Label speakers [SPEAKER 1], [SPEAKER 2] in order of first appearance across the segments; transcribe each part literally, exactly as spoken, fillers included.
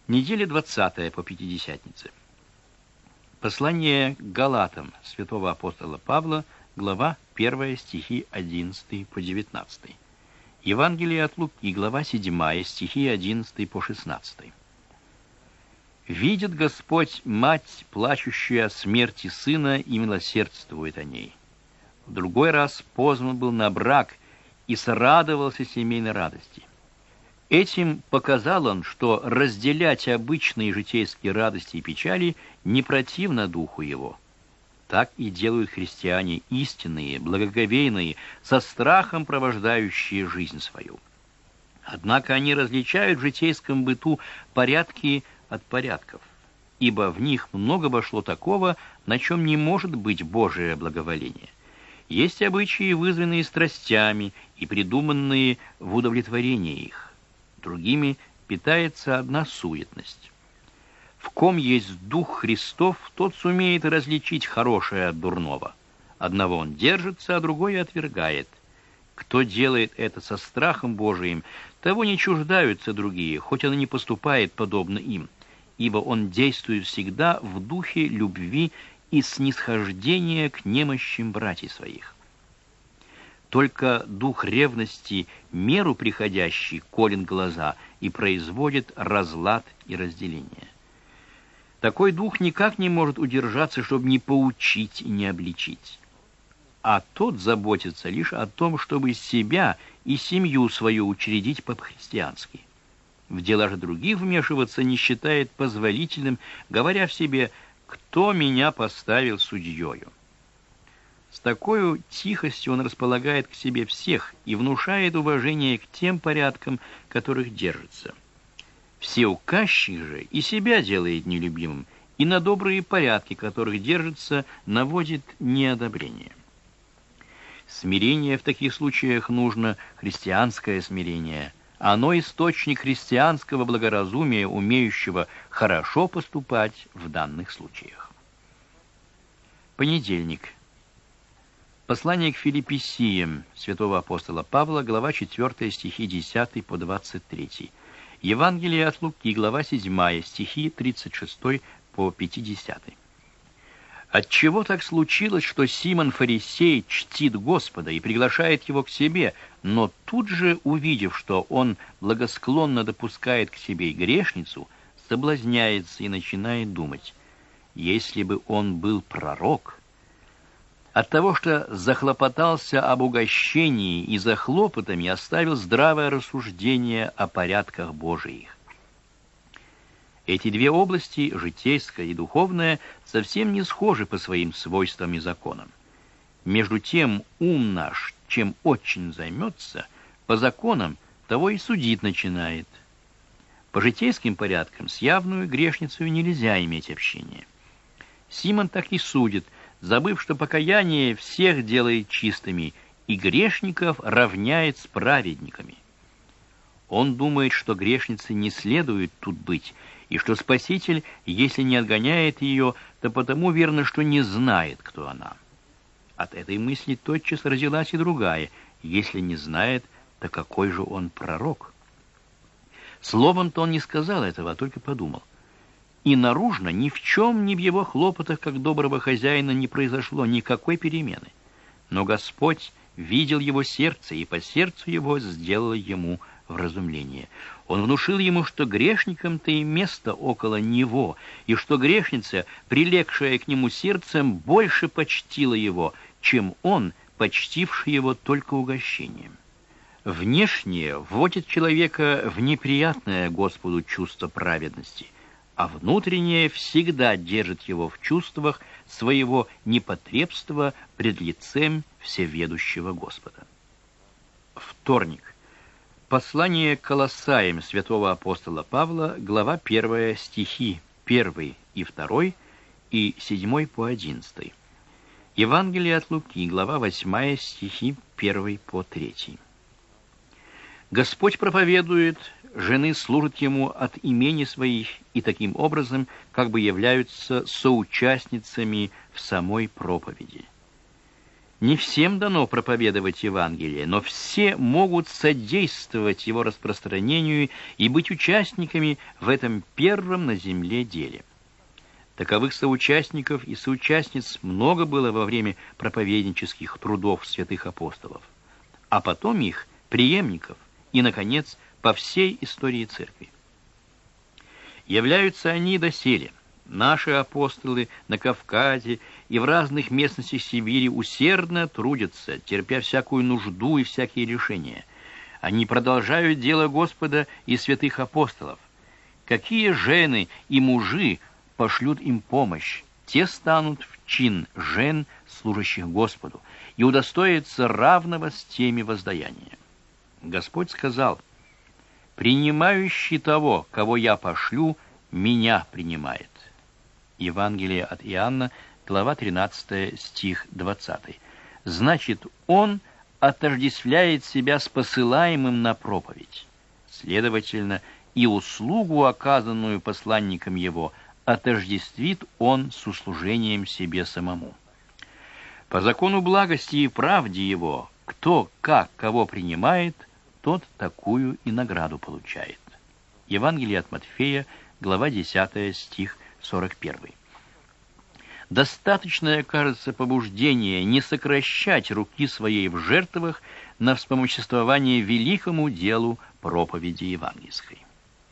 [SPEAKER 1] Неделя двадцатая по Пятидесятнице. Послание к Галатам святого апостола Павла, глава первая, стихи одиннадцатый по девятнадцатый. Евангелие от Луки, глава седьмая, стихи одиннадцатый по шестнадцатый. «Видит Господь мать, плачущую о смерти сына, и милосердствует о ней. В другой раз позван был на брак и сорадовался семейной радости. Этим показал он, что разделять обычные житейские радости и печали не противно духу его. Так и делают христиане истинные, благоговейные, со страхом провождающие жизнь свою. Однако они различают в житейском быту порядки от порядков, ибо в них много вошло такого, на чем не может быть Божие благоволение. Есть обычаи, вызванные страстями и придуманные в удовлетворении их. Другими питается одна суетность. В ком есть Дух Христов, тот сумеет различить хорошее от дурного. Одного он держится, а другое отвергает. Кто делает это со страхом Божиим, того не чуждаются другие, хоть он и не поступает подобно им, ибо он действует всегда в духе любви и снисхождения к немощим братьев своих. Только дух ревности, меру приходящий, колет глаза и производит разлад и разделение. Такой дух никак не может удержаться, чтобы не поучить и не обличить. А тот заботится лишь о том, чтобы себя и семью свою учредить по-христиански. В дела же других вмешиваться не считает позволительным, говоря в себе «кто меня поставил судьёю?». С такой тихостью он располагает к себе всех и внушает уважение к тем порядкам, которых держится. Все указчик же и себя делает нелюбимым, и на добрые порядки, которых держится, наводит неодобрение. Смирение в таких случаях нужно, христианское смирение. Оно источник христианского благоразумия, умеющего хорошо поступать в данных случаях. Понедельник. Послание к Филиппесиям святого апостола Павла, глава четвёртая, стихи десятый по двадцать третий. Евангелие от Луки, глава седьмая, стихи тридцать шестой по пятидесятый. Отчего так случилось, что Симон Фарисей чтит Господа и приглашает его к себе, но тут же, увидев, что он благосклонно допускает к себе и грешницу, соблазняется и начинает думать: если бы он был пророк, от того, что захлопотался об угощении и за хлопотами оставил здравое рассуждение о порядках Божиих. Эти две области, житейская и духовная, совсем не схожи по своим свойствам и законам. Между тем ум наш, чем очень займется, по законам того и судить начинает. По житейским порядкам с явную грешницей нельзя иметь общения. Симон так и судит, забыв, что покаяние всех делает чистыми, и грешников равняет с праведниками. Он думает, что грешнице не следует тут быть, и что Спаситель, если не отгоняет ее, то потому верно, что не знает, кто она. От этой мысли тотчас родилась и другая: если не знает, то какой же он пророк? Словом-то он не сказал этого, а только подумал. И наружно ни в чем, ни в его хлопотах, как доброго хозяина, не произошло никакой перемены. Но Господь видел его сердце, и по сердцу его сделал ему вразумление. Он внушил ему, что грешникам-то и место около него, и что грешница, прилегшая к нему сердцем, больше почтила его, чем он, почтивший его только угощением. Внешнее вводит человека в неприятное Господу чувство праведности, а внутреннее всегда держит его в чувствах своего непотребства пред лицем всеведущего Господа. Вторник. Послание к Колоссаям святого апостола Павла, глава первая, стихи первый и второй и седьмой по одиннадцатый. Евангелие от Луки, глава восьмая, стихи первый по третий. Господь проповедует, жены служат ему от имени своих и таким образом как бы являются соучастницами в самой проповеди. Не всем дано проповедовать Евангелие, но все могут содействовать его распространению и быть участниками в этом первом на земле деле. Таковых соучастников и соучастниц много было во время проповеднических трудов святых апостолов, а потом их преемников и, наконец, по всей истории Церкви. Являются они доселе. Наши апостолы на Кавказе и в разных местностях Сибири усердно трудятся, терпя всякую нужду и всякие лишения. Они продолжают дело Господа и святых апостолов. Какие жены и мужи пошлют им помощь, те станут в чин жен, служащих Господу, и удостоятся равного с теми воздаяния. Господь сказал: «Принимающий того, кого я пошлю, меня принимает». Евангелие от Иоанна, глава тринадцатая, стих двадцатый. Значит, он отождествляет себя с посылаемым на проповедь. Следовательно, и услугу, оказанную посланником его, отождествит он с услужением себе самому. По закону благости и правде его, кто как кого принимает, тот такую и награду получает. Евангелие от Матфея, глава десятая, стих сорок первый. Достаточное, кажется, побуждение не сокращать руки своей в жертвах на вспомоществование великому делу проповеди евангельской.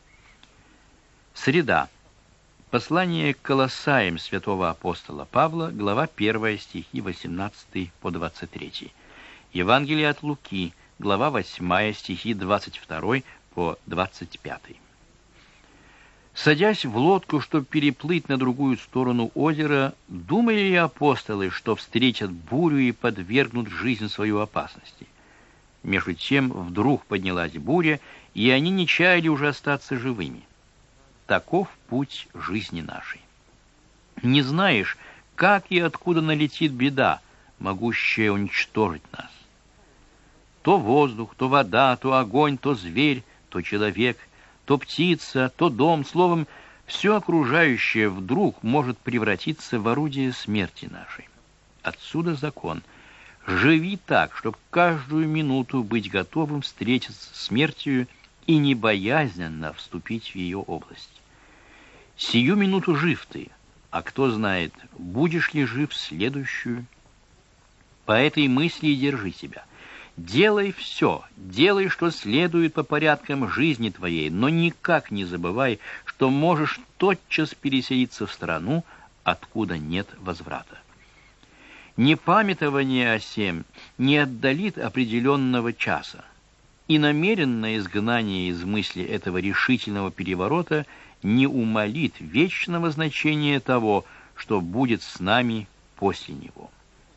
[SPEAKER 1] Среда. Послание к Колоссаям святого апостола Павла, глава первая, стихи восемнадцатый по двадцать третий. Евангелие от Луки, глава восьмая, стихи двадцать второй по двадцать пятый. Садясь в лодку, чтобы переплыть на другую сторону озера, думали ли апостолы, что встретят бурю и подвергнут жизнь свою опасности? Между тем вдруг поднялась буря, и они не чаяли уже остаться живыми. Таков путь жизни нашей. Не знаешь, как и откуда налетит беда, могущая уничтожить нас. То воздух, то вода, то огонь, то зверь, то человек, то птица, то дом, словом, все окружающее вдруг может превратиться в орудие смерти нашей. Отсюда закон. Живи так, чтобы каждую минуту быть готовым встретиться с смертью и небоязненно вступить в ее область. Сию минуту жив ты, а кто знает, будешь ли жив следующую. По этой мысли и держи себя. Делай все, делай, что следует по порядкам жизни твоей, но никак не забывай, что можешь тотчас переселиться в страну, откуда нет возврата. Непамятование о сем не отдалит определенного часа, и намеренное изгнание из мысли этого решительного переворота не умалит вечного значения того, что будет с нами после него.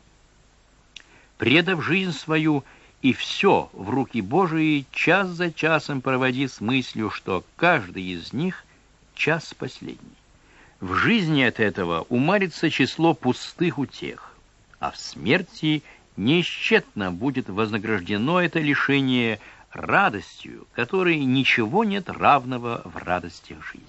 [SPEAKER 1] Предав жизнь свою и все в руки Божии, час за часом проводи с мыслью, что каждый из них — час последний. В жизни от этого умалится число пустых утех, а в смерти неисчетно будет вознаграждено это лишение радостью, которой ничего нет равного в радостях жизни.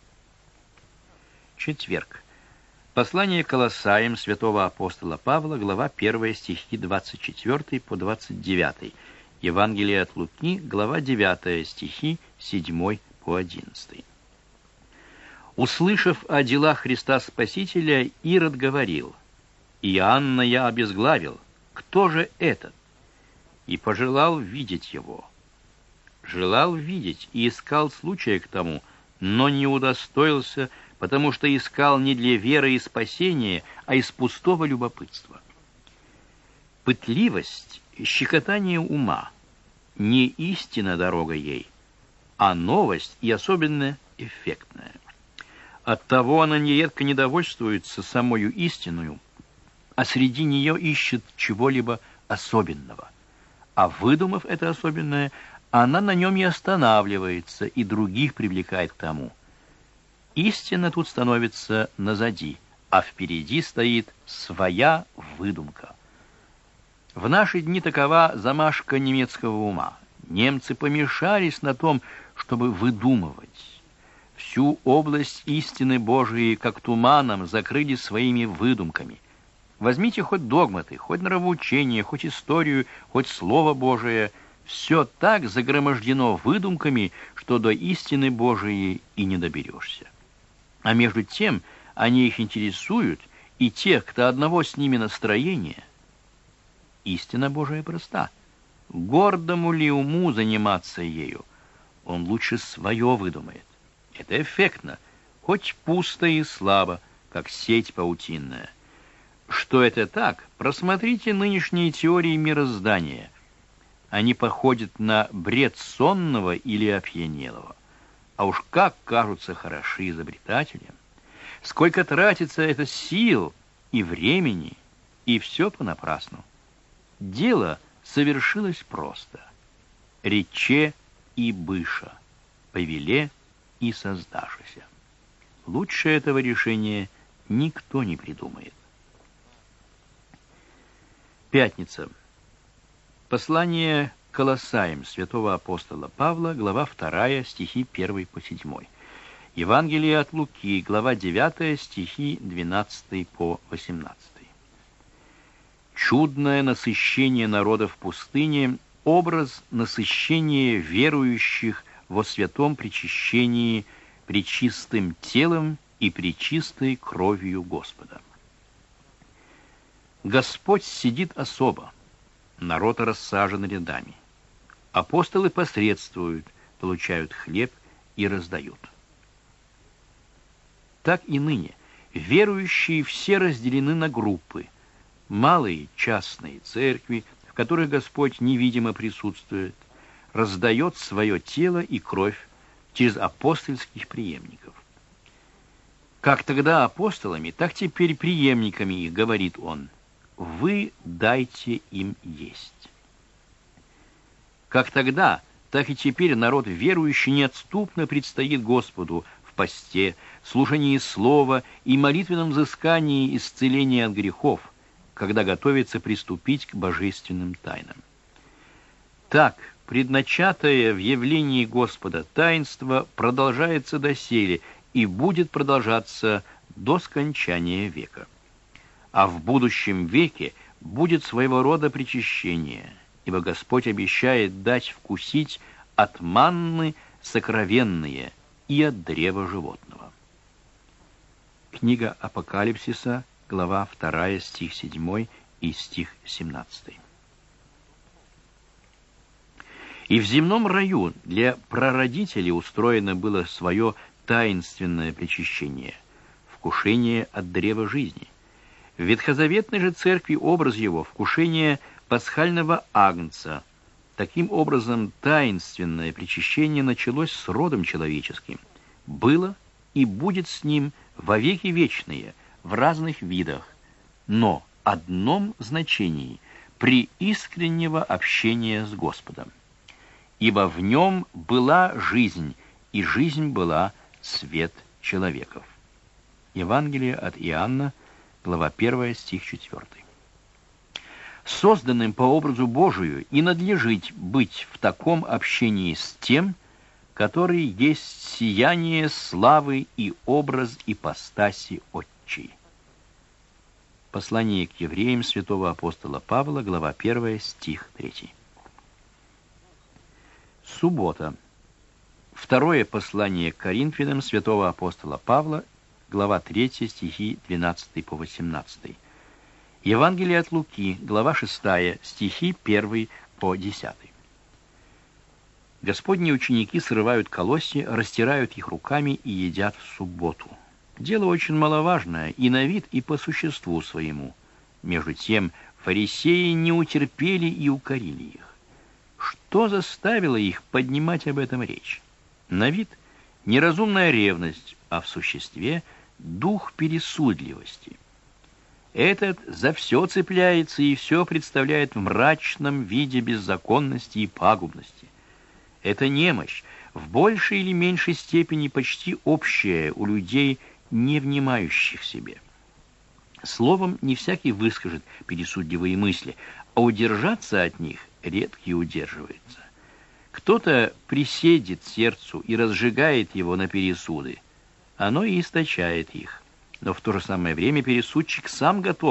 [SPEAKER 1] Четверг. Послание к Колоссаям святого апостола Павла, глава первая, стихи двадцать четвёртый по двадцать девятый. Евангелие от Луки, глава девятая, стихи седьмой по одиннадцатый. Услышав о делах Христа Спасителя, Ирод говорил: «Иоанна я обезглавил, кто же этот?» И пожелал видеть его. Желал видеть и искал случая к тому, но не удостоился, потому что искал не для веры и спасения, а из пустого любопытства. Пытливость — щекотание ума, не истина дорога ей, а новость и особенно эффектная. Оттого она нередко недовольствуется самою истиною, а среди нее ищет чего-либо особенного. А выдумав это особенное, она на нем и останавливается, и других привлекает к тому. Истина тут становится назади, а впереди стоит своя выдумка. В наши дни такова замашка немецкого ума. Немцы помешались на том, чтобы выдумывать. Всю область истины Божией, как туманом, закрыли своими выдумками. Возьмите хоть догматы, хоть нравоучение, хоть историю, хоть Слово Божие. Все так загромождено выдумками, что до истины Божией и не доберешься. А между тем они их интересуют, и тех, кто одного с ними настроения. Истина Божия проста. Гордому ли уму заниматься ею? Он лучше свое выдумает. Это эффектно, хоть пусто и слабо, как сеть паутинная. Что это так, просмотрите нынешние теории мироздания. Они походят на бред сонного или опьянелого. А уж как кажутся хороши изобретателям. Сколько тратится это сил и времени, и все понапрасну. Дело совершилось просто. Рече и быша, повеле и создашися. Лучше этого решения никто не придумает. Пятница. Послание к Колоссаям святого апостола Павла, глава вторая, стихи первый по седьмой. Евангелие от Луки, глава девятая, стихи двенадцатый по восемнадцатый. Чудное насыщение народа в пустыне — образ насыщения верующих во святом причащении пречистым телом и пречистой кровью Господа. Господь сидит особо, народ рассажен рядами. Апостолы посредствуют, получают хлеб и раздают. Так и ныне верующие все разделены на группы. Малые частные церкви, в которых Господь невидимо присутствует, раздает свое тело и кровь через апостольских преемников. Как тогда апостолами, так теперь преемниками их, говорит он: вы дайте им есть. Как тогда, так и теперь народ верующий неотступно предстоит Господу в посте, слушании слова и молитвенном взыскании исцеления от грехов, когда готовится приступить к божественным тайнам. Так, предначатое в явлении Господа таинство продолжается доселе и будет продолжаться до скончания века. А в будущем веке будет своего рода причащение, ибо Господь обещает дать вкусить от манны сокровенные и от древа животного. Книга Апокалипсиса, глава вторая, стих седьмой и стих семнадцатый. И в земном раю для прародителей устроено было свое таинственное причащение, вкушение от древа жизни. В ветхозаветной же церкви образ его — вкушение пасхального агнца. Таким образом, таинственное причащение началось с родом человеческим, было и будет с ним во веки вечные, в разных видах, но одном значении — при искреннего общения с Господом. Ибо в нем была жизнь, и жизнь была свет человеков. Евангелие от Иоанна, глава первая, стих четвёртый. Созданным по образу Божию и надлежит быть в таком общении с тем, который есть сияние славы и образ ипостаси Отчей. Послание к евреям святого апостола Павла, глава первая, стих третий. Суббота. Второе послание к Коринфянам святого апостола Павла, глава третья, стихи двенадцатый по восемнадцатый. Евангелие от Луки, глава шестая, стихи первый по десятый. Господни ученики срывают колосья, растирают их руками и едят в субботу. Дело очень маловажное и на вид, и по существу своему. Между тем фарисеи не утерпели и укорили их. Что заставило их поднимать об этом речь? На вид неразумная ревность, а в существе дух пересудливости. Этот за все цепляется и все представляет в мрачном виде беззаконности и пагубности. Это немощь, в большей или меньшей степени почти общая у людей, не внимающих себе. Словом, не всякий выскажет пересудливые мысли, а удержаться от них редкий удерживается. Кто-то приседит сердцу и разжигает его на пересуды. Оно и источает их. Но в то же самое время пересудчик сам готов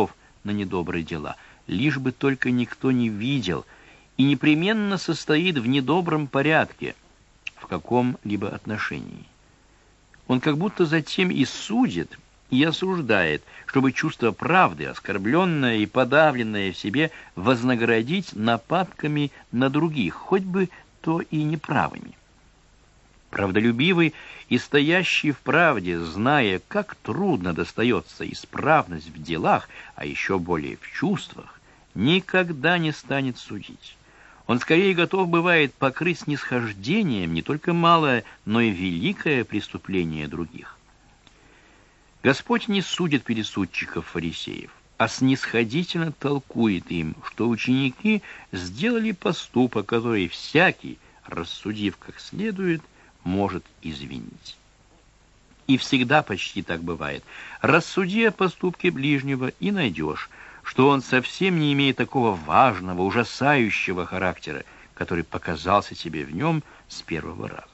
[SPEAKER 1] на недобрые дела, лишь бы только никто не видел, и непременно состоит в недобром порядке в каком-либо отношении. Он как будто затем и судит, и осуждает, чтобы чувство правды, оскорбленное и подавленное в себе, вознаградить нападками на других, хоть бы то и неправыми. Правдолюбивый и стоящий в правде, зная, как трудно достается исправность в делах, а еще более в чувствах, никогда не станет судить. Он скорее готов бывает покрыть снисхождением не только малое, но и великое преступление других. Господь не судит пересудчиков-фарисеев, а снисходительно толкует им, что ученики сделали поступок, который всякий, рассудив как следует, может извинить. И всегда почти так бывает. Рассуди о поступке ближнего и найдешь, что он совсем не имеет такого важного, ужасающего характера, который показался тебе в нем с первого раза.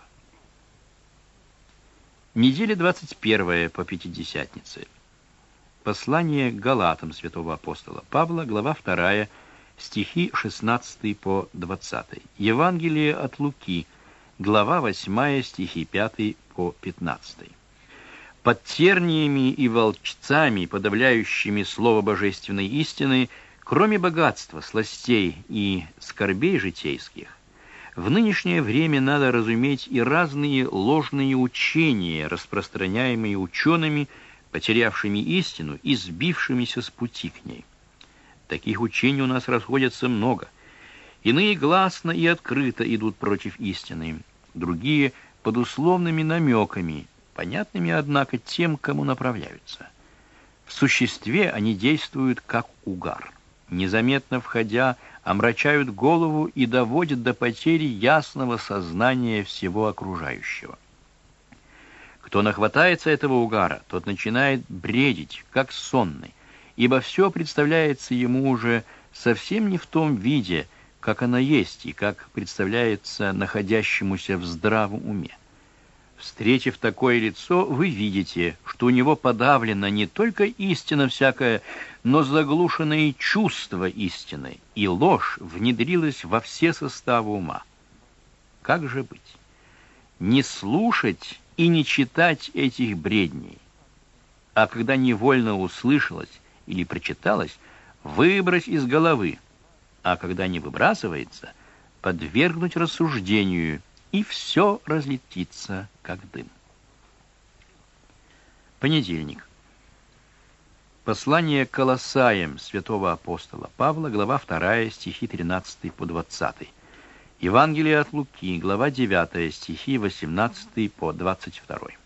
[SPEAKER 1] Неделя двадцать первая по Пятидесятнице. Послание к Галатам святого апостола Павла, глава вторая, стихи шестнадцатый по двадцатый. Евангелие от Луки, глава восьмая, стихи пятый по пятнадцатый. Под терниями и волчцами, подавляющими слово божественной истины, кроме богатства, сластей и скорбей житейских, в нынешнее время надо разуметь и разные ложные учения, распространяемые учеными, потерявшими истину и сбившимися с пути к ней. Таких учений у нас расходятся много. Иные гласно и открыто идут против истины, другие под условными намеками, понятными, однако, тем, кому направляются. В существе они действуют как угар. Незаметно входя, омрачают голову и доводят до потери ясного сознания всего окружающего. Кто нахватается этого угара, тот начинает бредить, как сонный, ибо все представляется ему уже совсем не в том виде, как оно есть и как представляется находящемуся в здравом уме. Встретив такое лицо, вы видите, что у него подавлена не только истина всякая, но заглушенные чувства истины, и ложь внедрилась во все составы ума. Как же быть? Не слушать и не читать этих бредней, а когда невольно услышалось или прочиталось, выбрось из головы, а когда не выбрасывается, подвергнуть рассуждению, и все разлетится, как дым. Понедельник. Послание к Колоссаям святого апостола Павла, глава вторая, стихи тринадцатый по двадцатый. Евангелие от Луки, глава девятая, стихи восемнадцатый по двадцать второй.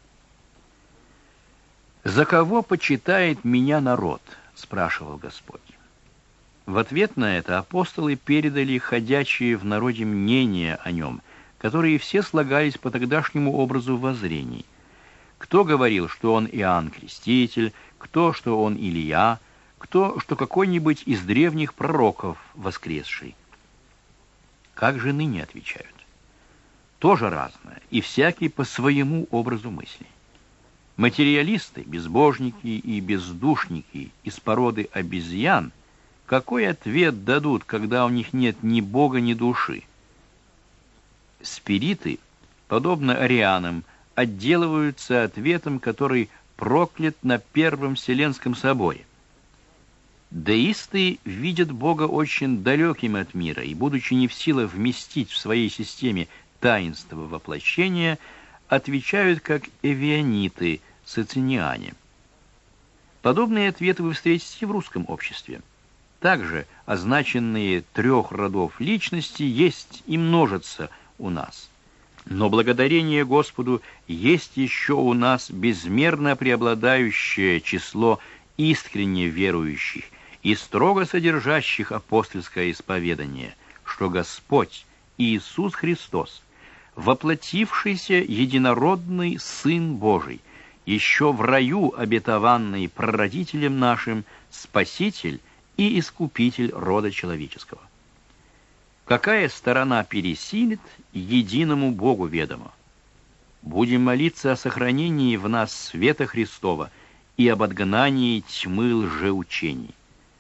[SPEAKER 1] «За кого почитает меня народ?» — спрашивал Господь. В ответ на это апостолы передали ходячие в народе мнения о нем, которые все слагались по тогдашнему образу воззрений. Кто говорил, что он Иоанн Креститель, кто, что он Илия, кто, что какой-нибудь из древних пророков воскресший. Как же ныне отвечают? Тоже разное, и всякий по своему образу мысли. Материалисты, безбожники и бездушники из породы обезьян, какой ответ дадут, когда у них нет ни Бога, ни души? Спириты, подобно арианам, отделываются ответом, который проклят на Первом Вселенском соборе. Деисты видят Бога очень далеким от мира и, будучи не в силах вместить в своей системе таинство воплощения, отвечают как эвиониты, социниане. Подобные ответы вы встретите в русском обществе. Также означенные трех родов личности есть и множатся у нас. Но благодарение Господу есть еще у нас безмерно преобладающее число искренне верующих и строго содержащих апостольское исповедание, что Господь Иисус Христос, воплотившийся единородный Сын Божий, еще в раю обетованный прародителем нашим, Спаситель и Искупитель рода человеческого. Какая сторона пересилит, единому Богу ведомо. Будем молиться о сохранении в нас света Христова и об отгнании тьмы лжеучений.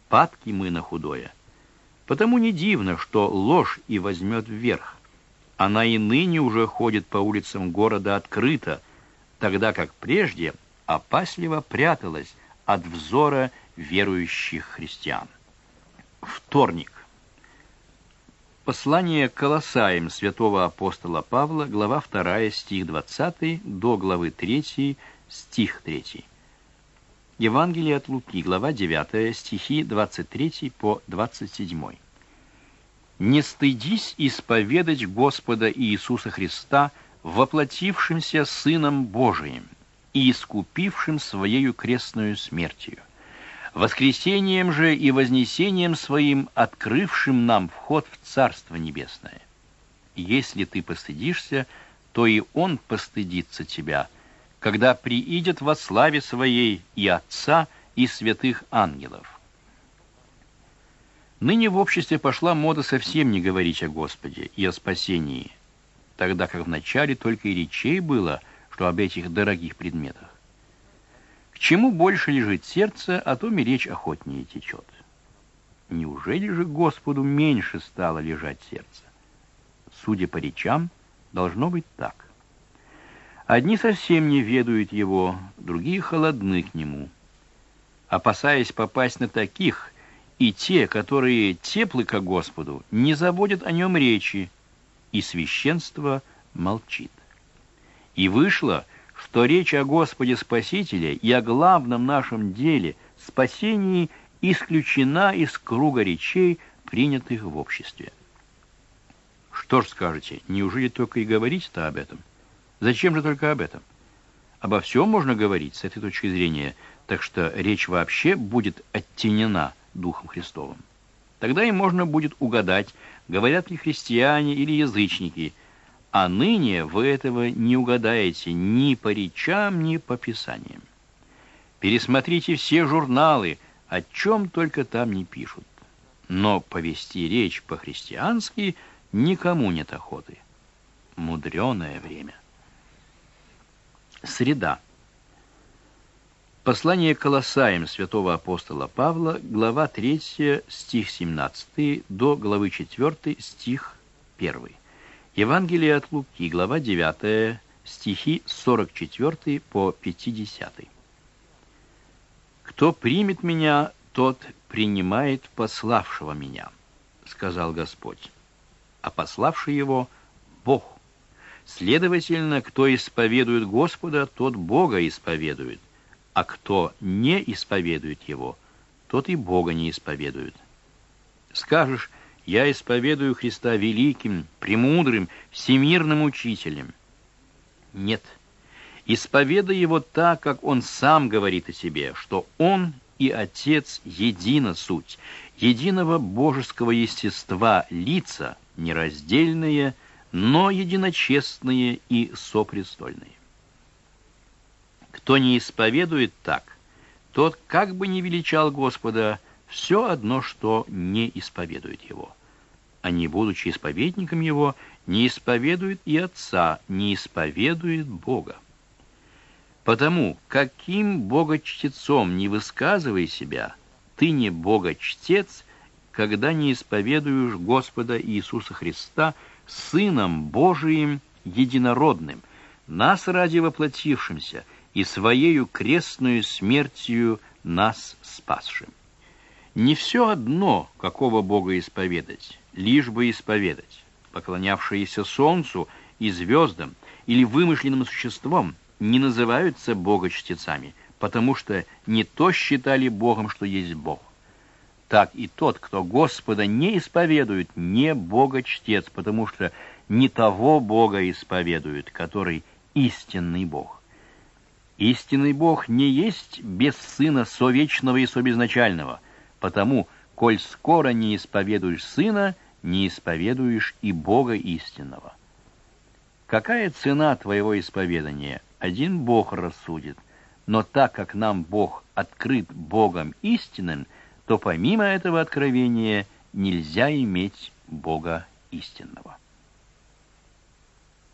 [SPEAKER 1] падки мы на худое. Потому не дивно, что ложь и возьмет вверх. Она и ныне уже ходит по улицам города открыто, тогда как прежде опасливо пряталась от взора верующих христиан. Вторник. Послание к Колоссаям святого апостола Павла, глава вторая, стих двадцатый, до главы третьей, стих третий. Евангелие от Луки, глава девятая, стихи двадцать третий по двадцать седьмой. «Не стыдись исповедать Господа Иисуса Христа, воплотившимся Сыном Божиим и искупившим Своею крестную смертью, воскресением же и вознесением Своим, открывшим нам вход в Царство Небесное. Если ты постыдишься, то и Он постыдится тебя, когда приидет во славе Своей и Отца, и святых ангелов». Ныне в обществе пошла мода совсем не говорить о Господе и о спасении, тогда как вначале только и речей было, что об этих дорогих предметах. К чему больше лежит сердце, о том и речь охотнее течет. Неужели же Господу меньше стало лежать сердце? Судя по речам, должно быть так. Одни совсем не ведают Его, другие холодны к Нему. Опасаясь попасть на таких, и те, которые теплы ко Господу, не заводят о Нем речи, и священство молчит. И вышло, что речь о Господе Спасителе и о главном нашем деле, спасении, исключена из круга речей, принятых в обществе. Что ж скажете, неужели только и говорить-то об этом? Зачем же только об этом? Обо всем можно говорить с этой точки зрения, так что речь вообще будет оттенена Духом Христовым. Тогда и можно будет угадать, говорят ли христиане или язычники, а ныне вы этого не угадаете ни по речам, ни по писаниям. Пересмотрите все журналы, о чем только там не пишут. Но повести речь по-христиански никому нет охоты. Мудреное время. Среда. Послание к Колоссаям святого апостола Павла, глава третья, стих семнадцатый, до главы четвёртой, стих первый. Евангелие от Луки, глава девятая, стихи с сорок четвёртого по пятидесятый. «Кто примет меня, тот принимает пославшего меня, сказал Господь, а пославший его — Бог. Следовательно, кто исповедует Господа, тот Бога исповедует, а кто не исповедует Его, тот и Бога не исповедует. Скажешь: я исповедую Христа великим, премудрым, всемирным учителем. Нет, исповедай Его так, как Он сам говорит о себе, что Он и Отец едина суть, единого божеского естества лица, нераздельные, но единочестные и сопрестольные. Кто не исповедует так, тот, как бы ни величал Господа, все одно, что не исповедует Его. А не будучи исповедником Его, не исповедует и Отца, не исповедует Бога. Потому, каким богочтецом не высказывай себя, ты не богочтец, когда не исповедуешь Господа Иисуса Христа Сыном Божиим единородным, нас ради воплотившимся, и Своею крестную смертью нас спасшим. Не все одно, какого Бога исповедать, лишь бы исповедать. Поклонявшиеся солнцу и звездам или вымышленным существам не называются богочтецами, потому что не то считали Богом, что есть Бог. Так и тот, кто Господа не исповедует, не богочтец, потому что не того Бога исповедует, который истинный Бог. Истинный Бог не есть без Сына совечного и собезначального, потому, коль скоро не исповедуешь Сына, не исповедуешь и Бога истинного. Какая цена твоего исповедания? Один Бог рассудит, но так как нам Бог открыт Богом истинным, то помимо этого откровения нельзя иметь Бога истинного.